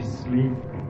sleep.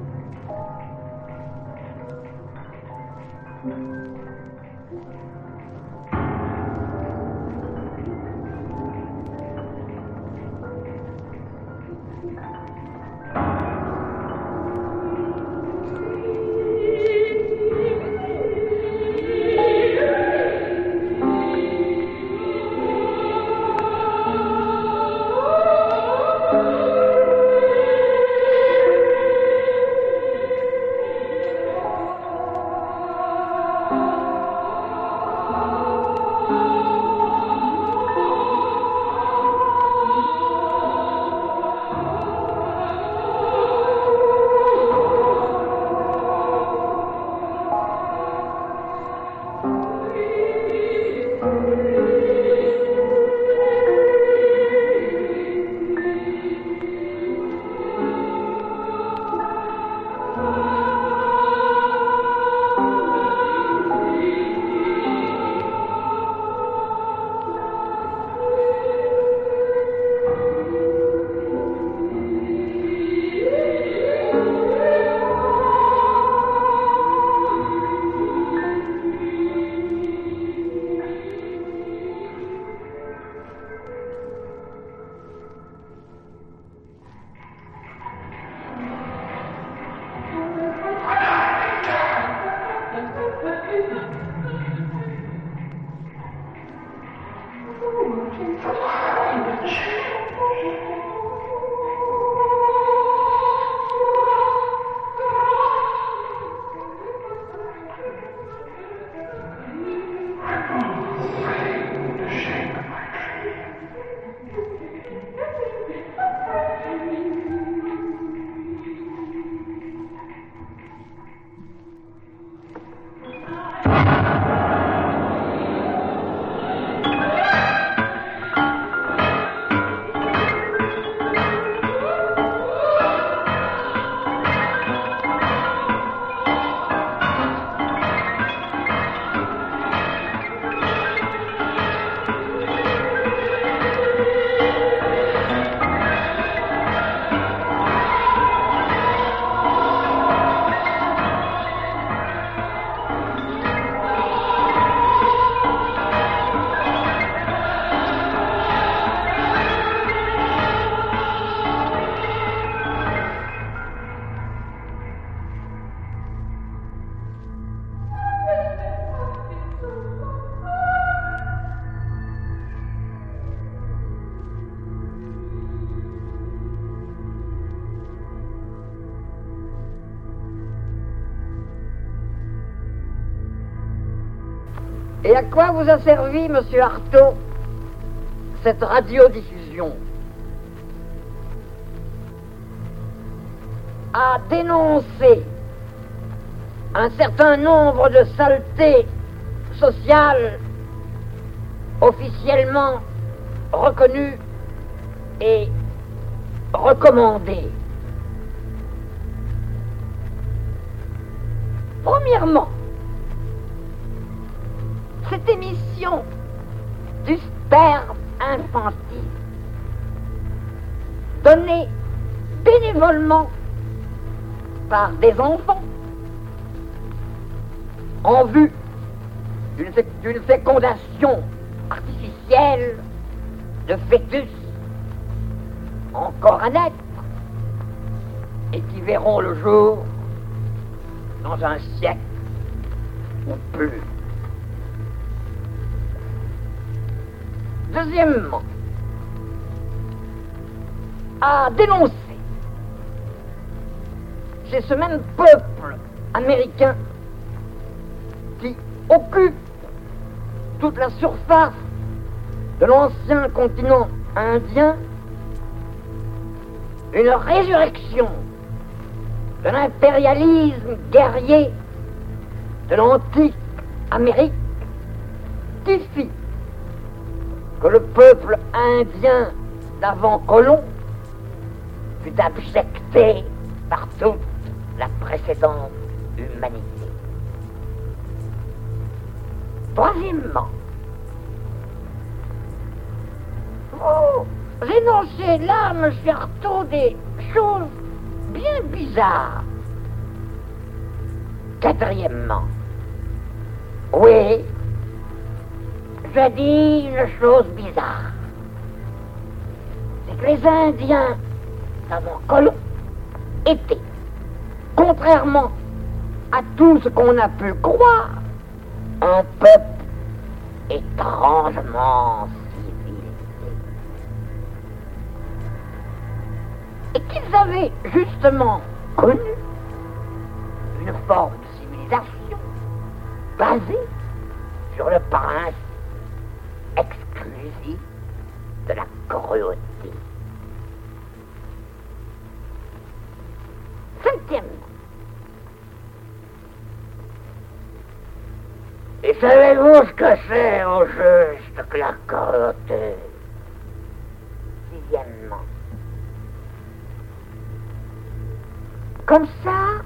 Et à quoi vous a servi, monsieur Artaud, cette radiodiffusion? À dénoncer un certain nombre de saletés sociales officiellement reconnues et recommandées. Premièrement, cette émission du sperme infantile, donnée bénévolement par des enfants en vue d'une fécondation artificielle de fœtus encore à naître et qui verront le jour dans un siècle ou plus. Deuxièmement, à dénoncer chez ce même peuple américain qui occupe toute la surface de l'ancien continent indien une résurrection de l'impérialisme guerrier de l'antique Amérique qui fit que le peuple indien d'avant Colomb fut abjecté par toute la précédente humanité. Troisièmement, vous énoncez là, monsieur Artaud, des choses bien bizarre. Quatrièmement, oui, je dis une chose bizarre. C'est que les Indiens d'avant colon étaient, contrairement à tout ce qu'on a pu croire, un peuple étrangement civilisé. Et qu'ils avaient justement connu une forme de civilisation basée sur le principe exclusif de la cruauté. Cinquièmement, et savez-vous ce que c'est au juste que la cruauté? Sixièmement, comme ça,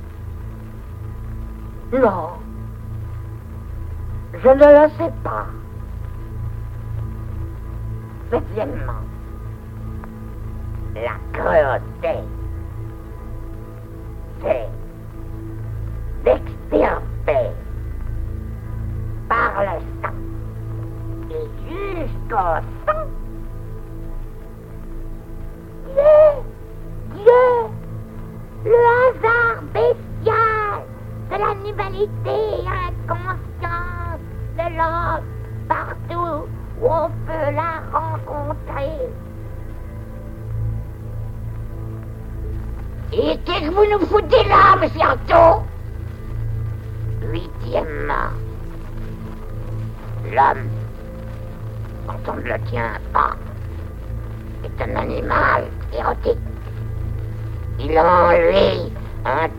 non, je ne le sais pas. Septièmement, la cruauté, c'est d'extirper par le sang et jusqu'au sang Dieu, le hasard bestial de l'animalité inconsciente de l'homme partout où on peut la rencontrer. Et qu'est-ce que vous nous foutez là, monsieur Artaud? Huitièmement, l'homme, quand on ne le tient pas, est un animal érotique. Il a en lui un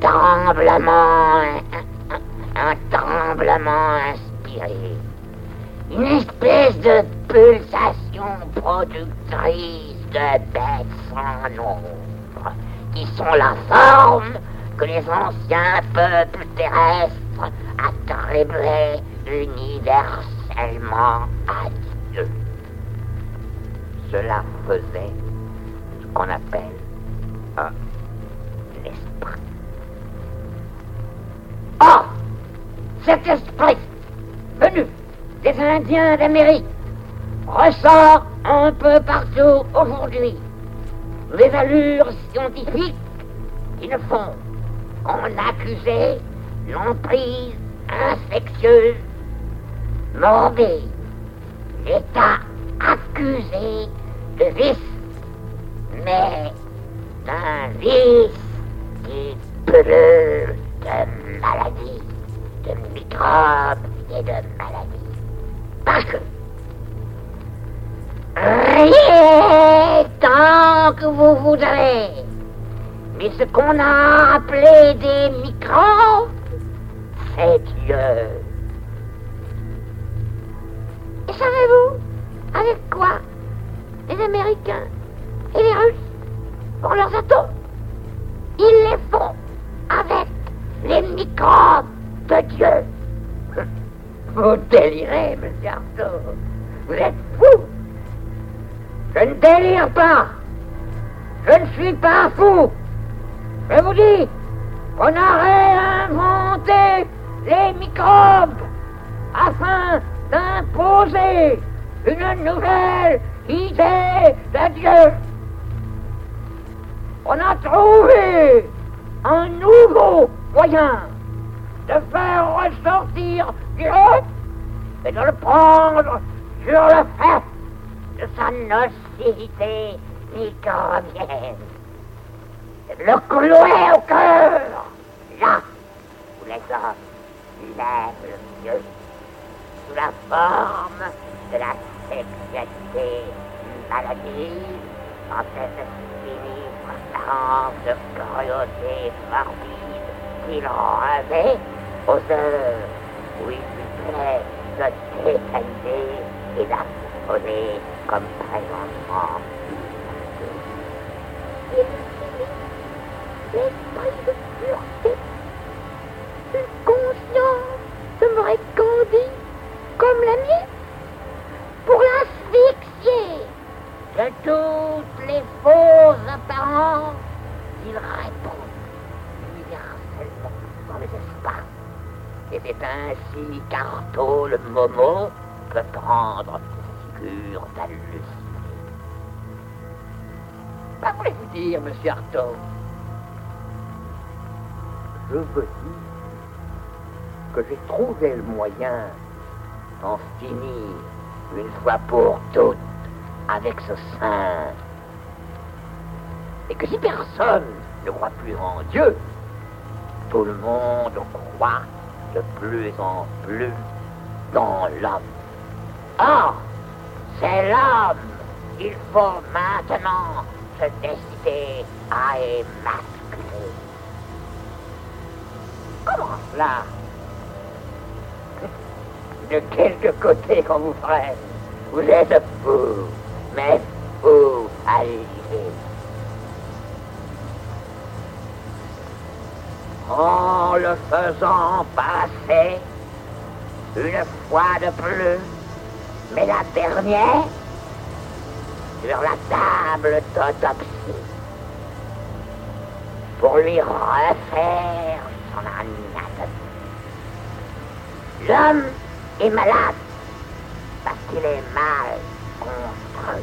tremblement inspiré, une espèce de pulsation productrice de bêtes sans nombre, qui sont la forme que les anciens peuples terrestres attribuaient universellement à Dieu. Cela faisait ce qu'on appelle un esprit. Or, cet esprit venu des Indiens d'Amérique ressort un peu partout aujourd'hui. Les allures scientifiques qui ne font qu'en accuser l'emprise infectieuse, morbide, l'état accusé de vice, mais d'un vice qui pullule de maladies, de microbes et de maladies. Parce que rien tant que vous voudrez, mais ce qu'on a appelé des microbes, c'est Dieu. Et savez-vous avec quoi les Américains et les Russes font leurs atomes? Ils les font avec les microbes de Dieu. Vous délirez, monsieur Artaud. Vous êtes fou. Je ne délire pas. Je ne suis pas fou. Je vous dis qu'on a réinventé les microbes afin d'imposer une nouvelle idée de Dieu. On a trouvé un nouveau moyen de faire ressortir Dieu et de le prendre sur le fait de sa nocivité microbienne. De le clouer au cœur, là où les hommes lèvent le Dieu, sous la forme de la sexualité maladive, dans cette sinistre apparence de cruauté morbide qu'il revêt aux heures où il lui plaît de détaliser et d'apposer comme présentement. Il utilise l'esprit de pureté, une conscience serait candide comme la mienne, pour l'asphyxier de toutes les fausses apparences il répand universellement dans les espaces. Et c'est ainsi qu'Artaud le Momo peut prendre figure d'halluciné. Que voulez-vous dire, monsieur Artaud? Je veux dire que j'ai trouvé le moyen d'en finir une fois pour toutes avec ce singe. Et que si personne ne croit plus en Dieu, tout le monde croit de plus en plus dans l'homme. Or, c'est l'homme qu'il faut maintenant se décider à émasculer. Comment cela? De quelque côté qu'on vous prenne, vous êtes fou, mais fou à l'idée. En le faisant passer une fois de plus, mais la dernière, sur la table d'autopsie, pour lui refaire son anatomie. L'homme est malade parce qu'il est mal construit.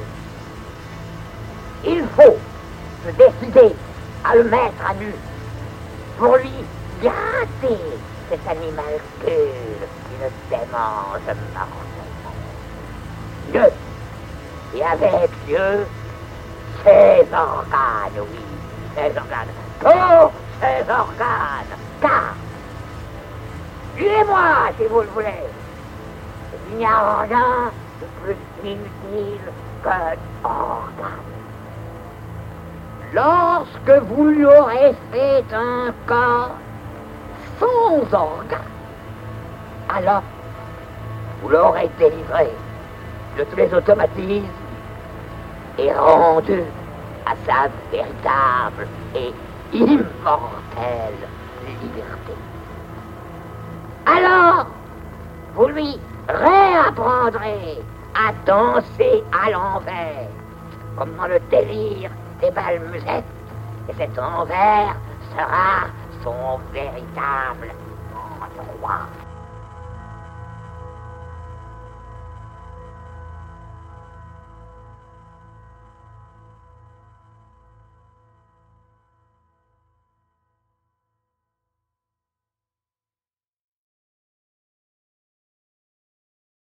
Il faut se décider à le mettre à nu pour lui gratter cet animalcule qui le démange mortellement. Dieu, et avec Dieu, ses organes, oui, ses organes, tous ses organes, car, suivez-moi si vous le voulez, il n'y a rien de plus inutile qu'un organe. Lorsque vous lui aurez fait un corps sans organes, alors vous l'aurez délivré de tous les automatismes et rendu à sa véritable et immortelle liberté. Alors, vous lui réapprendrez à danser à l'envers, comme dans le délire des bals musettes, et cet envers sera son véritable endroit.